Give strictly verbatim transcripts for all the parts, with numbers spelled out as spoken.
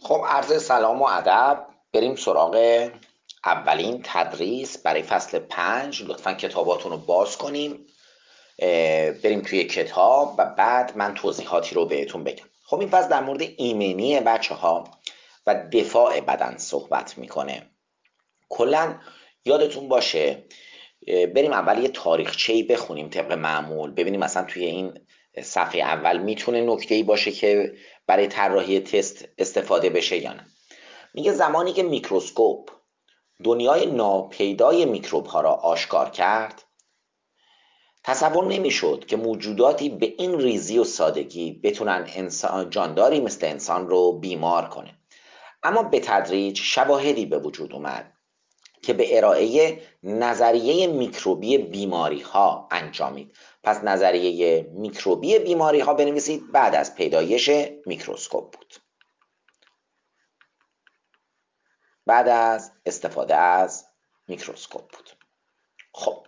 خب عرض سلام و ادب. بریم سراغ اولین تدریس برای فصل پنج. لطفا کتاباتون رو باز کنیم، بریم توی کتاب و بعد من توضیحاتی رو بهتون بگم. خب این فصل در مورد ایمنی بچه ها و دفاع بدن صحبت میکنه. کلا یادتون باشه بریم اول یه تاریخچه‌ای بخونیم طبق معمول، ببینیم مثلا توی این صفحه اول میتونه نکته‌ای باشه که برای طراحی تست استفاده بشه یا نه. میگه زمانی که میکروسکوپ دنیای ناپیدای میکروب ها را آشکار کرد، تصور نمیشد که موجوداتی به این ریزی و سادگی بتونن انسان جانداری مثل انسان رو بیمار کنه. اما به تدریج شواهدی به وجود اومد که به ارائه نظریه میکروبی بیماری ها انجامید. پس نظریه میکروبی بیماری ها بنویسید بعد از پیدایش میکروسکوپ بود، بعد از استفاده از میکروسکوپ بود. خب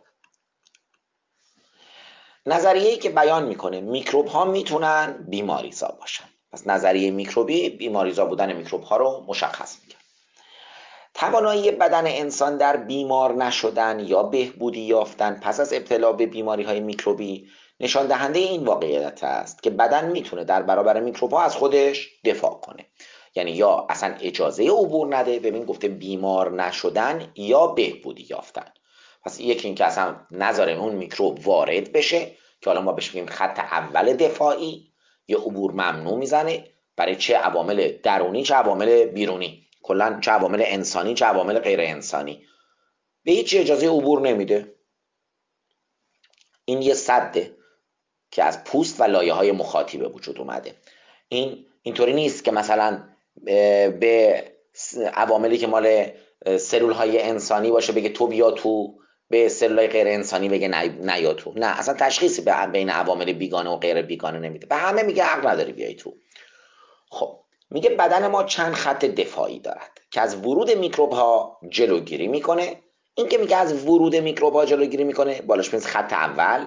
نظریه‌ای که بیان میکنه میکروب ها میتونن بیماریزا باشن، پس نظریه میکروبی بیماریزا بودن میکروب ها رو مشخص میکنه. توانایی بدن انسان در بیمار نشدن یا بهبودی یافتن پس از ابتلا به بیماری های میکروبی نشان دهنده این واقعیت است که بدن میتونه در برابر میکروب ها از خودش دفاع کنه، یعنی یا اصلا اجازه عبور نده، ببین گفته بیمار نشدن یا بهبودی یافتن. پس یکی این که اصلا نذاره اون میکروب وارد بشه که حالا ما بهش میگیم خط اول دفاعی، یا عبور ممنوع میزنه برای چه عوامل درونی چه عوامل بیرونی، کلا چه عوامل انسانی چه عوامل غیر انسانی، به هیچ اجازه عبور نمیده. این یه سده که از پوست و لایه های مخاطی به وجود اومده. این اینطوری نیست که مثلا به عواملی که مال سلول های انسانی باشه بگه تو بیا تو، به سلول های غیر انسانی بگه نیا تو. نه، اصلا تشخیصی بین عوامل بیگانه و غیر بیگانه نمیده، به همه میگه حق نداری بیای تو. خب میگه بدن ما چند خط دفاعی دارد که از ورود میکروب ها جلوگیری میکنه. این که میگه از ورود میکروب ها جلوگیری میکنه بالاش میز خط اول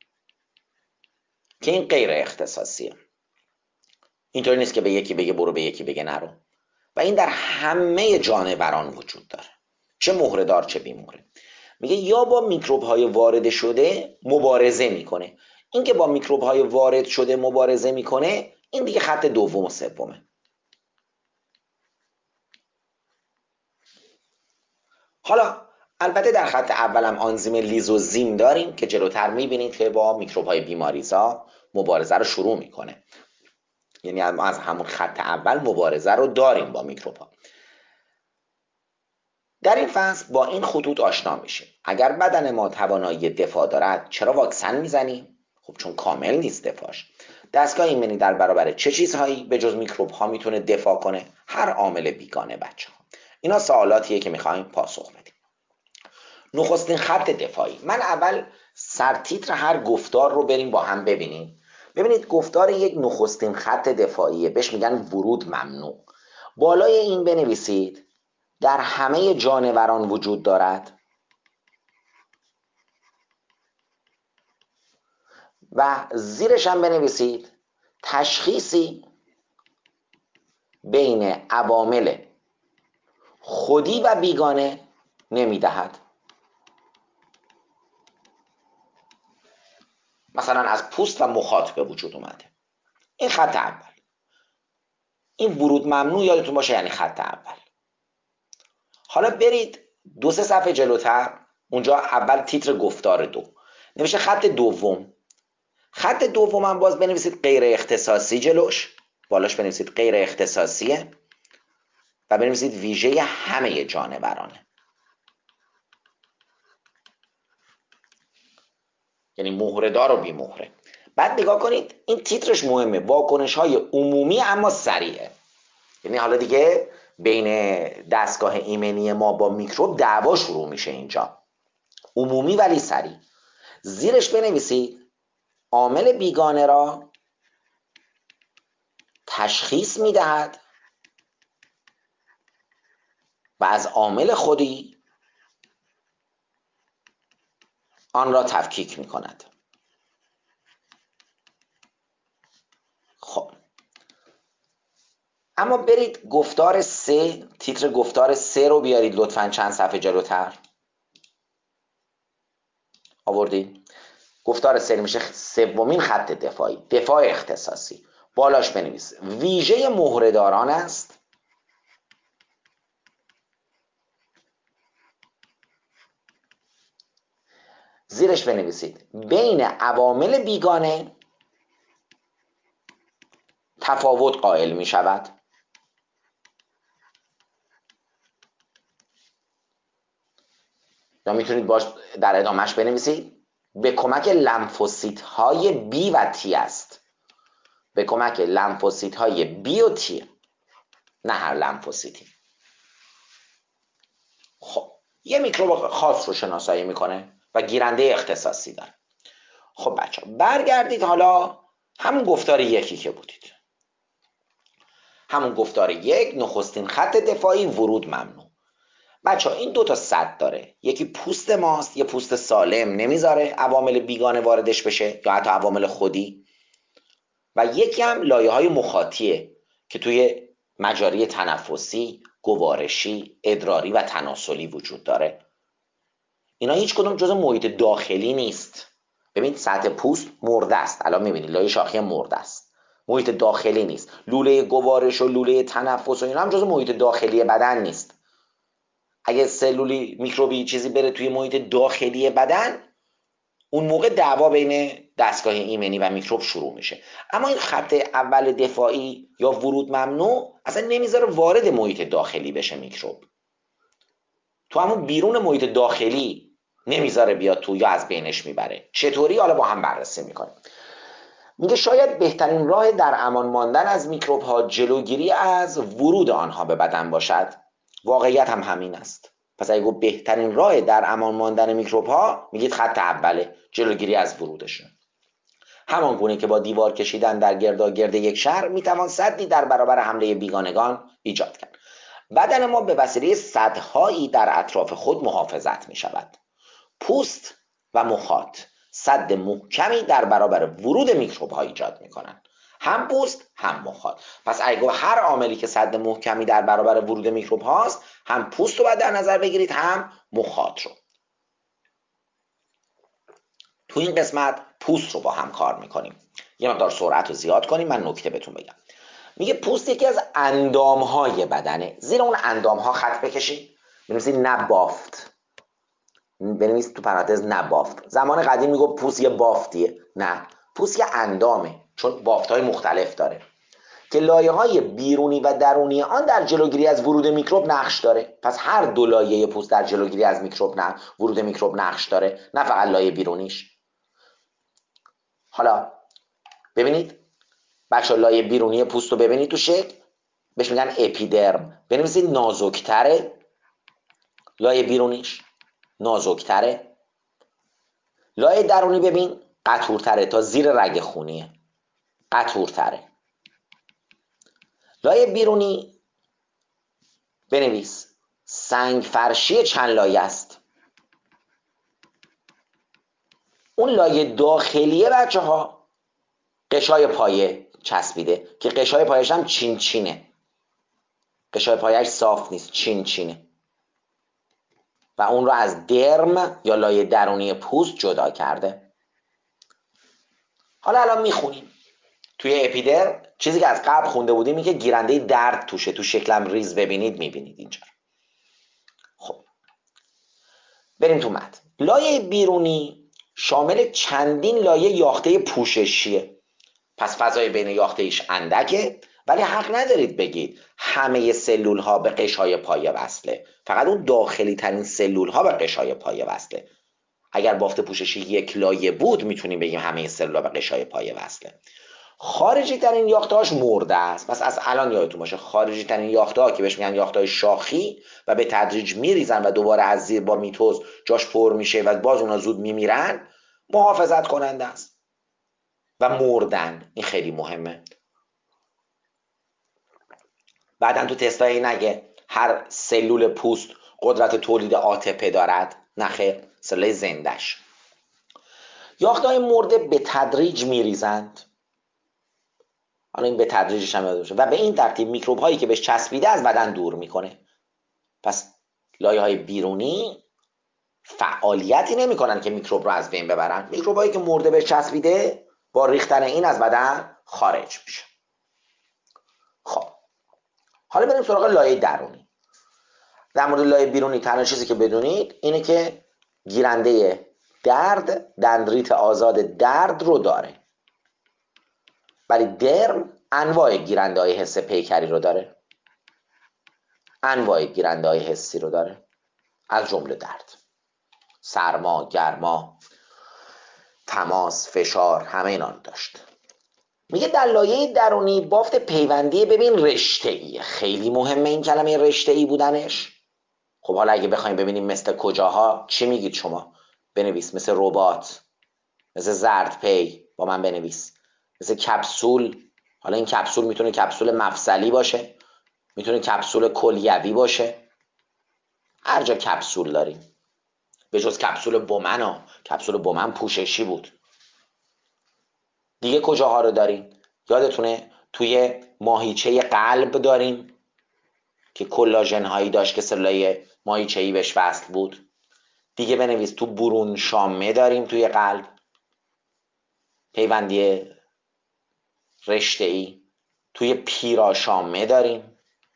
که این غیر اختصاصیه، اینطوری نیست که به یکی بگه برو به یکی بگه نرو، و این در همه جانوران وجود داره، چه مهره دار چه بی مهره. میگه یا با میکروب های وارد شده مبارزه میکنه. این که با میکروب های وارد شده مبارزه میکنه این دیگه خط دوم و سومه. حالا البته در خط اولم آنزیم لیزوزیم داریم که جلوتر میبینید که با میکروب های بیماریزا مبارزه رو شروع میکنه، یعنی از همون خط اول مبارزه رو داریم با میکروب ها. در این فصل با این خطوط آشنا میشه. اگر بدن ما توانایی دفاع دارد چرا واکسن میزنیم؟ خب چون کامل نیست دفاعش. دستگاه ایمنی در برابر چه چیزهایی به جز میکروب ها میتونه دفاع کنه؟ هر عامل بیگانه بچه ها. اینا سوالاتیه که میخوایم پاسخ بدیم. نخستین خط دفاعی. من اول سرتیتر هر گفتار رو بریم با هم ببینیم. ببینید گفتار یک نخستین خط دفاعیه، بهش میگن ورود ممنوع. بالای این بنویسید در همه جانوران وجود دارد و زیرش هم بنویسید تشخیصی بین عوامل خودی و بیگانه نمیدهد. مثلا از پوست و مخاط به وجود اومده. این خط اول. این ورود ممنوع یادتون باشه یعنی خط اول. حالا برید دو سه صفحه جلوتر، اونجا اول تیتر گفتار دو نوشته خط دوم. خط دوم هم باز بنویسید غیر اختصاصی جلوش، بالاش بنویسید غیر اختصاصیه و بنویسید ویژه همه جانورانه، یعنی مهره دار و بی مهره. بعد نگاه کنید این تیترش مهمه، واکنش های عمومی اما سریعه. یعنی حالا دیگه بین دستگاه ایمنی ما با میکروب دعوا شروع میشه اینجا، عمومی ولی سریع. زیرش بنویسید عامل بیگانه را تشخیص میدهد و از عامل خودی آن را تفکیک میکند. خب اما برید گفتار سه، تیتر گفتار سه رو بیارید لطفاً چند صفحه جلوتر. آوردید؟ گفتار سه میشه سومین خط دفاعی، دفاع اختصاصی. بالاش بنویس ویژه مهره‌داران است زیرش بنویسید بین عوامل بیگانه تفاوت قائل می شود. یا میتونید باش در ادامهش بنویسید به کمک لمفوسیت های بی و تی است. به کمک لمفوسیت های بی و تی، نه هر لمفوسیتی. خب یه میکروب خاص رو شناسایی میکنه و گیرنده اختصاصی داره. خب بچه برگردید حالا همون گفتار یکی که بودید، همون گفتار یک، نخستین خط دفاعی، ورود ممنوع. بچه این دو تا سد داره، یکی پوست ماست، یه پوست سالم نمیذاره عوامل بیگانه واردش بشه یا حتی عوامل خودی، و یکی هم لایه های مخاطیه که توی مجاری تنفسی، گوارشی، ادراری و تناسلی وجود داره. اینا هیچ کدوم جز محیط داخلی نیست. ببین سطح پوست مرده است، الان میبینید لایه شاخی مرده است، محیط داخلی نیست. لوله گوارش و لوله تنفس و اینا هم جز محیط داخلی بدن نیست. اگه سلولی میکروبی چیزی بره توی محیط داخلی بدن، اون موقع دعوا بین دستگاه ایمنی و میکروب شروع میشه. اما این خط اول دفاعی یا ورود ممنوع اصلا نمیذاره وارد محیط داخلی بشه میکروب، تو همون بیرون محیط داخلی نمیذاره بیاد تو یا از بینش میبره. چطوری؟ حالا با هم بررسی میکنیم. میگه شاید بهترین راه در امان ماندن از میکروب ها جلوگیری از ورود آنها به بدن باشد. واقعیت هم همین است. پس اگه گفت بهترین راه در امان ماندن میکروب ها، میگید خط اوله، جلوگیری از ورودشون. همان گونه که با دیوار کشیدن در گرداگرد یک شهر میتوان سدی در برابر حمله بیگانگان ایجاد کرد. بدن ما به وسیله سدهایی در اطراف خود محافظت میشود. پوست و مخاط سد محکمی در برابر ورود میکروب ها ایجاد میکنند، هم پوست هم مخاط. پس اگه هر عاملی که سد محکمی در برابر ورود میکروب هاست، هم پوست رو باید در نظر بگیرید هم مخاط رو. تو این قسمت پوست رو با هم کار میکنیم. یه مقدار سرعت رو زیاد کنیم، من نکته بهتون بگم. میگه پوست یکی از اندامهای بدنه. زیر اون اندامها خط بکشید، بنویسید نبافت، بنویسید تو پرانتز نبافت. زمان قدیم میگه پوست یه بافتیه، نه، پوست یه اندامه، چون بافت‌های مختلف داره که لایه‌های بیرونی و درونی آن در جلوگیری از ورود میکروب نقش داره. پس هر دو لایه پوست در جلوگیری از میکروب نه ورود میکروب نقش داره، نه فقط لایه بیرونیش. حالا ببینید بچه، لایه بیرونی پوست رو ببینید تو شکل، بهش میگن اپیدرم. بنویسید نازکتره، لایه بیرونیش نازکتره. لایه درونی ببین قطورتره، تا زیر رگ خونیه، قطورتره. لایه بیرونی بنویس سنگ فرشی چند لایه است. اون لایه داخلیه بچه ها قشای پایه چسبیده که قشای پایش هم چین چینه، قشای پایش صاف نیست، چین چینه و اون رو از درم یا لایه درونی پوست جدا کرده. حالا الان میخونیم توی اپیدرم، چیزی که از قبل خونده بودیم این که گیرنده درد توشه، تو شکلم ریز ببینید، میبینید اینجا. خب بریم تو متن. لایه بیرونی شامل چندین لایه یاخته پوششیه، پس فضای بین یاخته ایش اندکه، ولی حق ندارید بگید همه سلول ها به قشای پایه وصله، فقط اون داخلی ترین سلول ها به قشای پایه وصله. اگر بافت پوششی یک لایه بود میتونیم بگیم همه سلول ها به قشای پایه وصله. خارجی ترین یاخته هاش مرده است. پس از الان یادتون باشه خارجی ترین یاخته ها که بهش میگن یاخته های شاخی و به تدریج میریزن و دوباره از زیر با میتوز جاش پر میشه و باز اونا زود میمیرن، محافظت کننده است و مردن. این خیلی مهمه. بعدن تو تستایی نگه هر سلول پوست قدرت تولید آتپه دارد، نخیر، سلول زندش. یاخته های مرده به تدریج میریزند حالا این به تدریجش هم یاد بشه. و به این ترتیب میکروب هایی که بهش چسبیده از بدن دور میکنه. پس لایه های بیرونی فعالیتی نمیکنن که میکروب رو از بین ببرن. میکروب هایی که مرده بهش چسبیده با ریختن این از بدن خارج میشه. خب حالا بریم سراغ لایه درونی. در مورد لایه بیرونی تنها چیزی که بدونید اینه که گیرنده درد دندریت آزاد درد رو داره، ولی درم انواع گیرنده های حس پیکری رو داره، انواع گیرنده های حسی رو داره، از جمله درد، سرما، گرما، تماس، فشار، همه اینا رو داشت. میگه در لایه درونی بافت پیوندی ببین رشته‌ای. خیلی مهمه این کلمه رشته‌ای بودنش. خب حالا اگه بخوایم ببینیم مثل کجاها، چی میگید شما؟ بنویس. مثل ربات، مثل زردپی، با من بنویس. مثل کپسول. حالا این کپسول میتونه کپسول مفصلی باشه، میتونه کپسول کلیوی باشه، هر جا کپسول داریم به جز کپسول بومن ها. کپسول بومن پوششی بود. دیگه کجاها رو داریم؟ یادتونه توی ماهیچه قلب داریم که کلاژن هایی داشت که سلولای ماهیچه‌ای بهش وصل بود. دیگه بنویس تو برون شامه داریم توی قلب پیوندی رشته‌ای. توی پیراشامه داریم،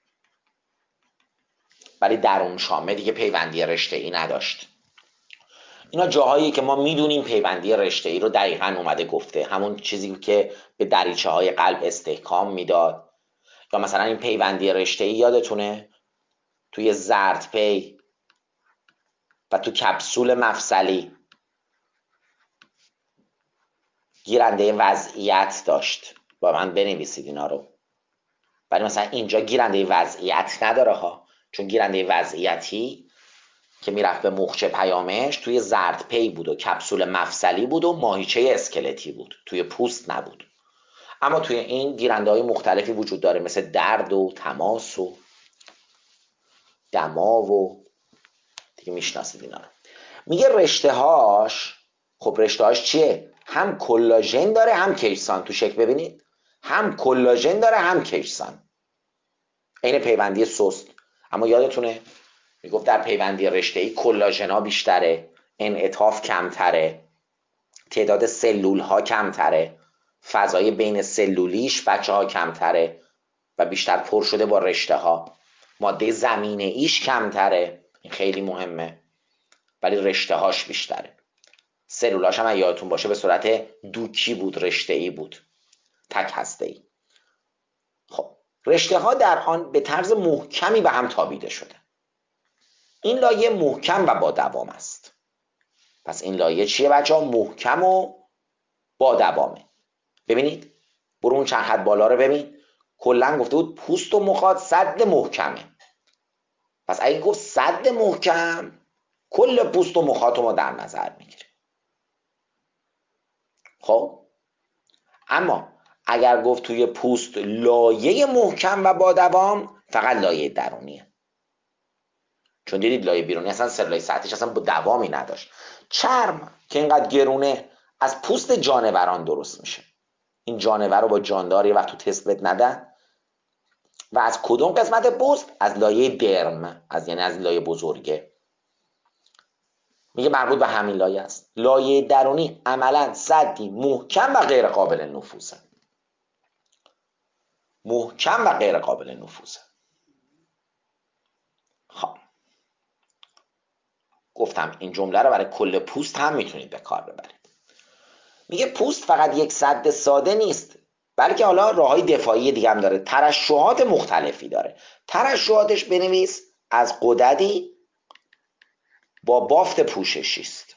ولی درون شامه دیگه پیوندی رشته‌ای نداشت. اینا جاهایی که ما میدونیم پیوندی رشته‌ای رو دقیقاً اومده گفته، همون چیزی که به دریچه های قلب استحکام میداد. یا مثلا این پیوندی رشته‌ای یادتونه توی زردپی و تو کپسول مفصلی گیرنده وضعیت داشت. با من بنویسید اینا رو. ولی مثلا اینجا گیرنده وضعیت نداره ها، چون گیرنده وضعیتی که میرفت به مخچه پیامش توی زردپی بود و کپسول مفصلی بود و ماهیچه اسکلتی بود، توی پوست نبود. اما توی این گیرنده های مختلفی وجود داره، مثل درد و تماس و دما و دیگه میشناسید اینا رو. میگه رشته هاش، خب رشته هاش چیه؟ هم کلاژن داره هم کیسان. تو شکل ببینید، هم کلاژن داره هم کیسان. این پیوندی سست. اما یادتونه میگفت در پیوندی رشته‌ای کلاژن ها بیشتره، انعطاف کمتره، تعداد سلول ها کمتره، فضای بین سلولیش بچه ها کمتره و بیشتر پر شده با رشته ها. ماده زمینه ایش کمتره، این خیلی مهمه، ولی رشته هاش بیشتره. سلولاش هم یادتون باشه به صورت دوکی بود، رشته ای بود، تک هسته ای. خب رشته ها در آن به طرز محکمی به هم تابیده شده. این لایه محکم و با دوام است. پس این لایه چیه بچه ها؟ محکم و با دوامه. ببینید برو اون چند خط بالا رو ببین. کلا گفته بود پوست و مخاط سد محکمه. پس اگه گفت سد محکم، کل پوست و مخاط رو ما در نظر میگیریم. خب اما اگر گفت توی پوست لایه محکم و با دوام، فقط لایه درونیه. چون دیدید لایه بیرونی اصلا سلولای سطحیش اصلا با دوامی نداشت. چرم که اینقدر گرونه از پوست جانوران درست میشه. این جانور رو با جاندار یه وقت تو تست بد ندن. و از کدوم قسمت پوست؟ از لایه درم، از یعنی از لایه بزرگه. میگه مربوط به همین لایه است. لایه درونی عملا سدی محکم و غیر قابل نفوذه. محکم و غیر قابل نفوذه. خب گفتم این جمله رو برای کل پوست هم میتونید به کار ببرید. میگه پوست فقط یک سد ساده نیست، بلکه حالا راههای دفاعی دیگه هم داره، ترشحات مختلفی داره. ترشحاتش بنویس از غددی با بافت پوششی است.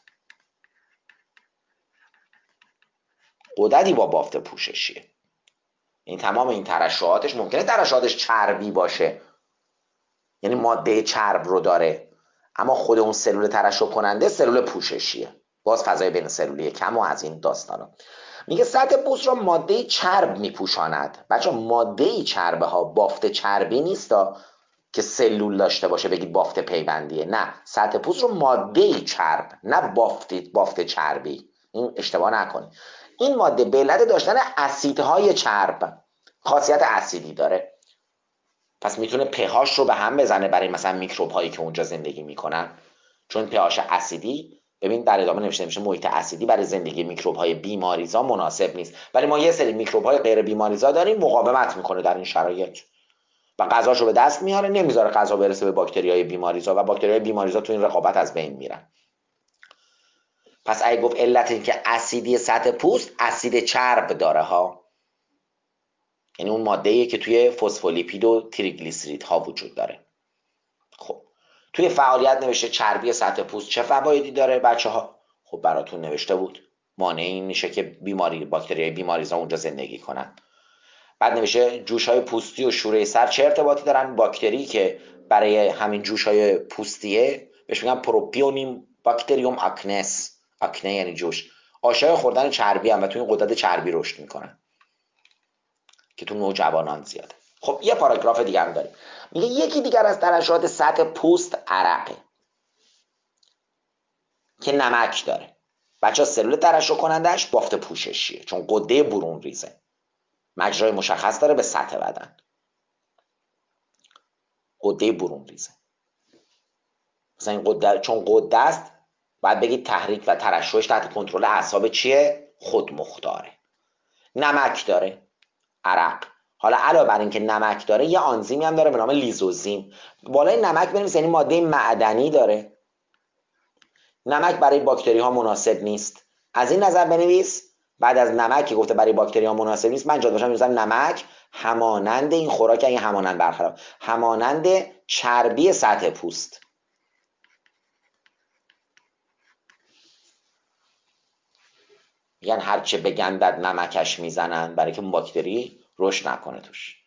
غددی با بافت پوششیه. این تمام این ترشحاتش ممکنه ترشحاتش چربی باشه، یعنی ماده چرب رو داره، اما خود اون سلول ترشح کننده سلول پوششیه، باز فضای بین سلولی کم و از این داستانا. میگه سطح پوست را ماده چرب میپوشاند. بچه ماده چربه ها بافت چربی نیستا که سلول داشته باشه بگید بافت پیوندیه. نه، سطح پوست رو ماده چرب، نه بافت بافت چربی. این اشتباه نکنید. این ماده به علت داشتن اسیدهای چرب خاصیت اسیدی داره، پس میتونه پهاش رو به هم بزنه برای مثلا میکروب هایی که اونجا زندگی میکنن، چون پهاش اسیدی، ببین در ادامه نوشته میشه محیط اسیدی برای زندگی میکروب های بیماریزا مناسب نیست، ولی ما یه سری میکروب های غیر بیماریزا داریم مقاومت میکنه در این شرایط و غذاشو به دست میاره، نمیذاره غذا برسه به باکتری های بیماریزا و باکتری های بیماریزا تو این رقابت از بین میرن. پس اگه گفت علت این که اسیدی سطح پوست، اسید چرب داره ها، یعنی اون ماده‌ایه که توی فسفولیپید و تریگلیسیرید ها وجود داره. خب توی فعالیت نوشته چربی سطح پوست چه فوایدی داره بچه ها؟ خب براتون نوشته بود مانع این میشه که بیماری باکتریای بیماریزا اونجا زندگی کنن. بعد نوشته جوش های پوستی و شوره سر چه ارتباطی دارن؟ باکتری که برای همین جوش های پوستیه بهش میگن پروپیونیم باکتریوم آکنس، آکنه یعنی جوش، عاشق خوردن چربی هم و توی این غدد چربی رشد میکنن که تو نوجوانان زیاده. خب یه پاراگراف دیگه هم داریم، میگه یکی دیگر از ترشحات سطح پوست عرقه که نمک داره. بچه ها سلول ترشح کنندش بافت پوششیه چون غده برون ریزه، مجرای مشخص داره به سطح بدن، غده برون ریزه. مثلا این غده چون غده است باید بگید تحریک و ترشحش تحت کنترل اعصاب چیه؟ خودمختاره. نمک داره عرق. حالا علاوه بر اینکه نمک داره یه آنزیمی هم داره به نام لیزوزیم. بالای نمک بنویس یعنی ماده معدنی داره. نمک برای باکتری ها مناسب نیست، از این نظر بنویس بعد از نمک که گفته برای باکتری ها مناسب نیست، من جاد باشم میذارم نمک همانند این خوراک، این همانند برخلاف همانند چربی سطح پوست. میگن هرچه بگندد نمکش میزنن برای که باکتری رشد نکنه توش.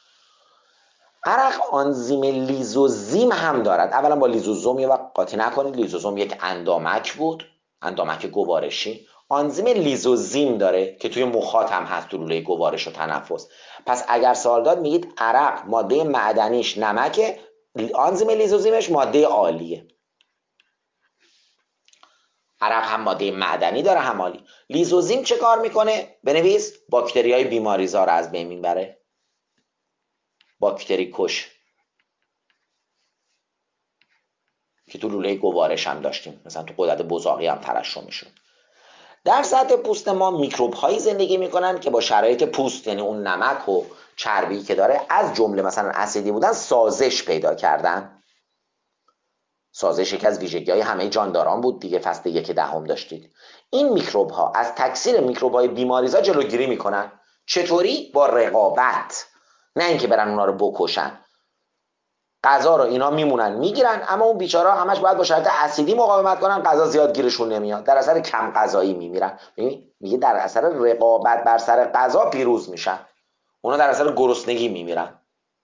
عرق آنزیم لیزوزیم هم دارد. اولا با لیزوزوم یه وقت قاطی نکنید، لیزوزوم یک اندامک بود، اندامک گوارشی. آنزیم لیزوزیم داره که توی مخاط هم هست، تو لوله گوارش و تنفس. پس اگر سوال داد میگید عرق ماده معدنیش نمکه، آنزیم لیزوزیمش ماده عالیه. عرق هم ماده معدنی داره هم عالی. لیزوزیم چه کار میکنه؟ بنویس باکتری های بیماریزا رو از بین میبره، باکتری کش که تو لوله گوارش هم داشتیم، مثلا تو غدد بزاقی هم ترشح میشد. در سطح پوست ما میکروب هایی زندگی میکنن که با شرایط پوست، یعنی اون نمک و چربی که داره از جمله مثلا اسیدی بودن، سازش پیدا کردن. سازش یکی از ویژگی های همه جانداران بود دیگه، فصل یک دهم داشتید. این میکروب ها از تکثیر میکروب های بیماریزا جلوگیری میکنن. چطوری؟ با رقابت، نه اینکه برن اونا رو بکشن. غذا رو اینا میمونن میگیرن، اما اون بیچارا همش باید با شرایط اسیدی مقاومت کنن، غذا زیاد گیرشون نمیاد، در اثر کم غذایی میمیرن. میگه در اثر رقابت بر سر غذا پیروز میشن، اونا در اثر گرسنگی میمیرن.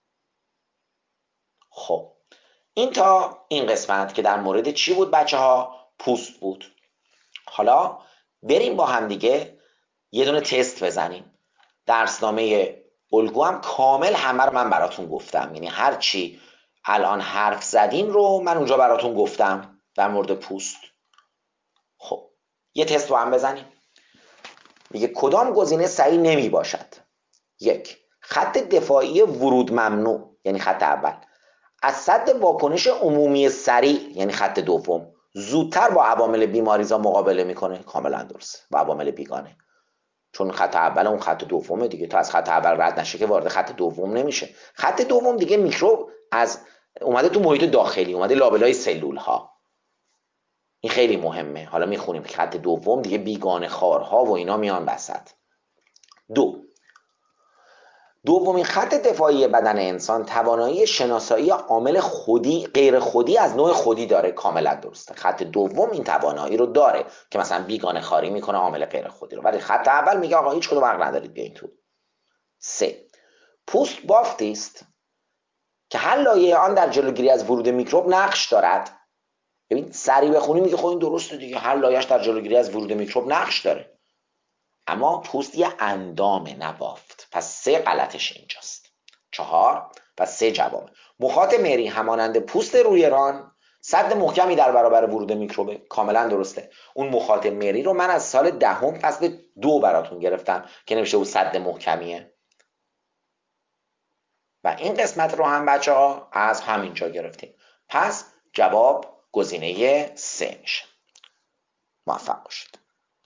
خب این تا این قسمت که در مورد چی بود بچه ها؟ پوست بود. حالا بریم با هم دیگه یه دونه تست بزنیم. درسنامه الگو هم کامل همه رو من براتون گفتم، یعنی هر چی الان حرف زدیم رو من اونجا براتون گفتم در مورد پوست. خب یه تست رو هم بزنیم. میگه کدام گزینه صحیح نمی باشد؟ یک، خط دفاعی ورود ممنوع یعنی خط اول، از سد واکنش عمومی سریع یعنی خط دوم، زودتر با عوامل بیماریزا مقابله میکنه. کاملا درست، با عوامل بیگانه، چون خط اول اون خط دومه دیگه، تا از خط اول رد نشه که وارد خط دوم نمیشه. خط دوم دیگه میکروب از اومده تو محیط داخلی، اومده لابلای سلول ها، این خیلی مهمه. حالا میخونیم که خط دوم دیگه بیگانه خارها و اینا میان وسط. دو، دومین خط دفاعی بدن انسان توانایی شناسایی عامل خودی غیر خودی از نوع خودی داره. کاملا درسته، خط دوم این توانایی رو داره که مثلا بیگانه خاری میکنه عامل غیر خودی رو، ولی خط اول میگه آقا هیچ کدوم حق ندارید بیاین تو. سه، پوست بافتی است که هر لایه آن در جلوگیری از ورود میکروب نقش دارد. ببین سریع بخونی میگه خب این درسته دیگه، هر لایه‌اش در جلوگیری از ورود میکروب نقش داره، اما پوست یه اندامه نه بافت. پس سه غلطش اینجاست. چهار، پس سه جوابه. مخاط مری همانند پوست روی ران سد محکمی در برابر ورود میکروبه. کاملا درسته. اون مخاط مری رو من از سال دهم فصل دو براتون گرفتم که نوشته بود سد محکمیه. و این قسمت رو هم بچه ها از همینجا گرفتیم. پس جواب گزینه سه میشه. موفق باشید.